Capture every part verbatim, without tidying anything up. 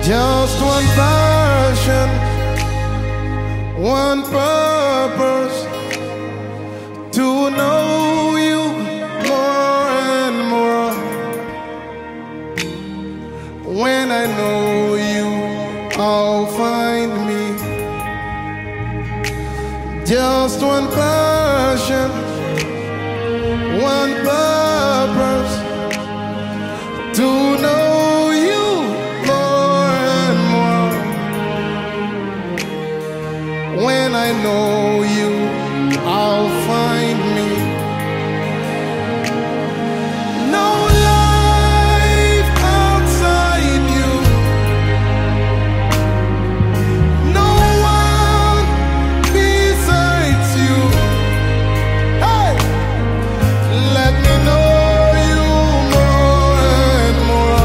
Just one passion, one purpose, to know you more and more. When I know you, I'll find me. Just one passion, one purpose, to know you more and more. When I know you, I'll find me. No life outside you, no one besides you. Hey, let me know you more and more.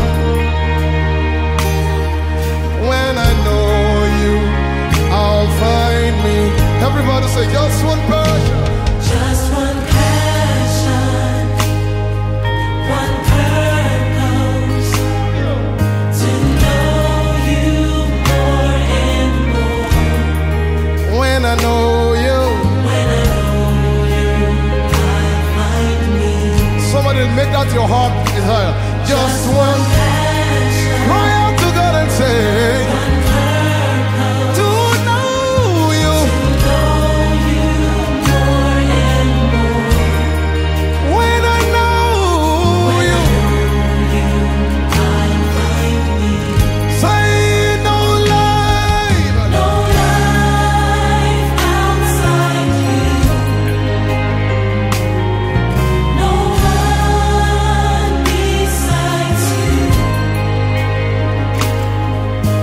When I know you, I'll find me. Everybody say, just one passion. Just one passion, one purpose, to know you more and more. When I know you, When I know you, I'll find me. somebody make that your heart desire. Just one. passion, Cry out to God and say, one purpose, to know you. know you more and more. When I know you, You, I'll find me. say no life. No life outside you, no one besides you.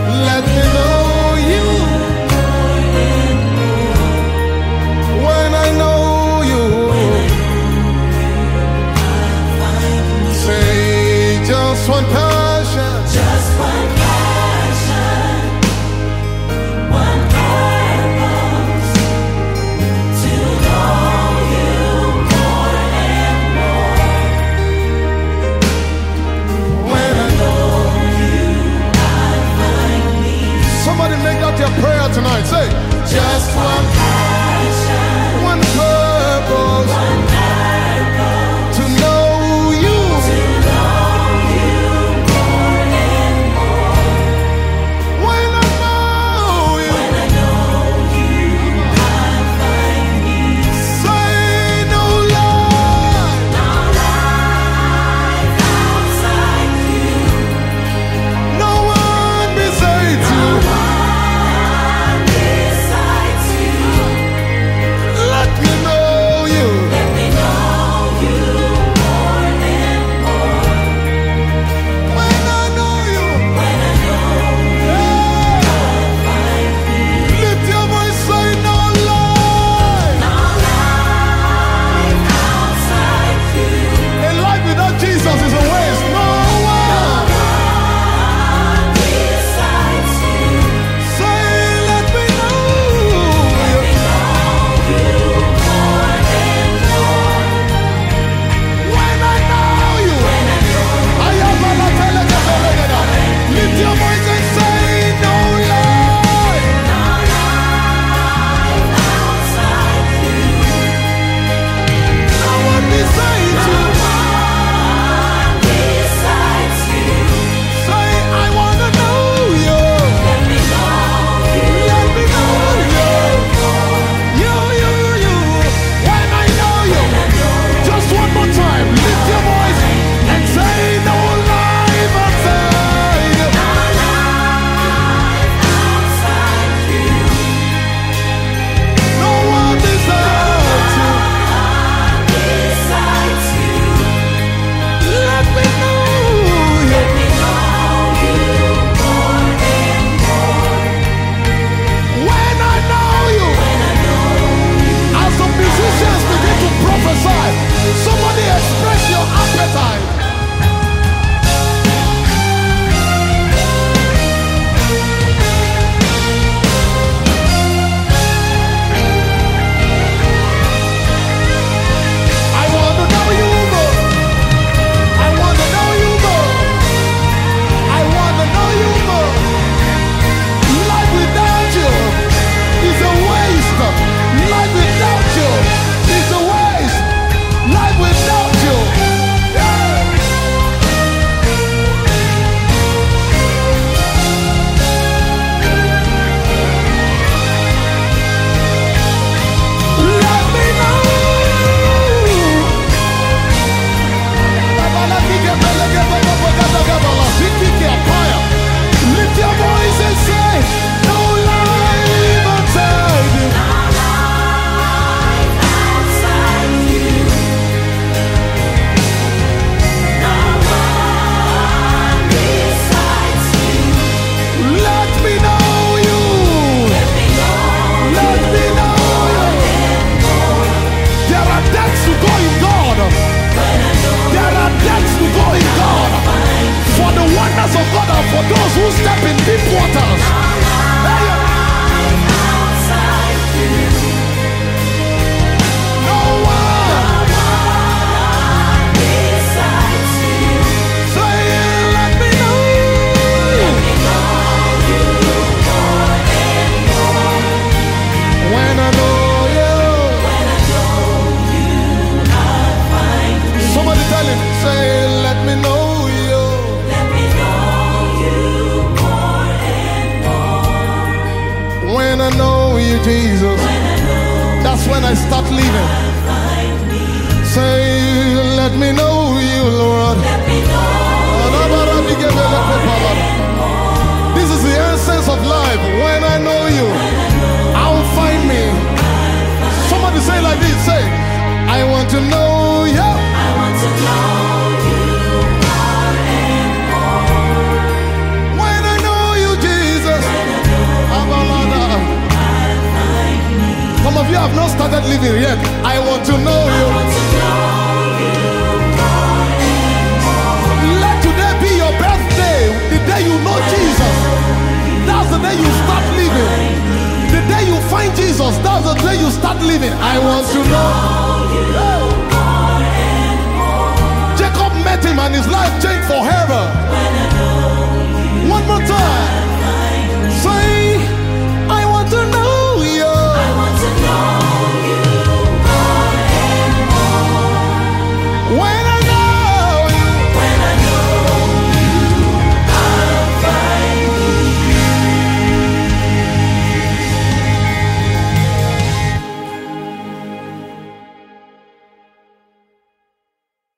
to know you. I want to know you more and more. When I know you, Jesus. When I know Abalada. I'll find me. Some of you have not started living yet. I want to know I you. want to know you more and more. Let today be your birthday. The day you know Jesus. That's the day you start living. The day you find Jesus, that's the day you start living. I want to know. You more and more. Jacob met him and his life changed forever.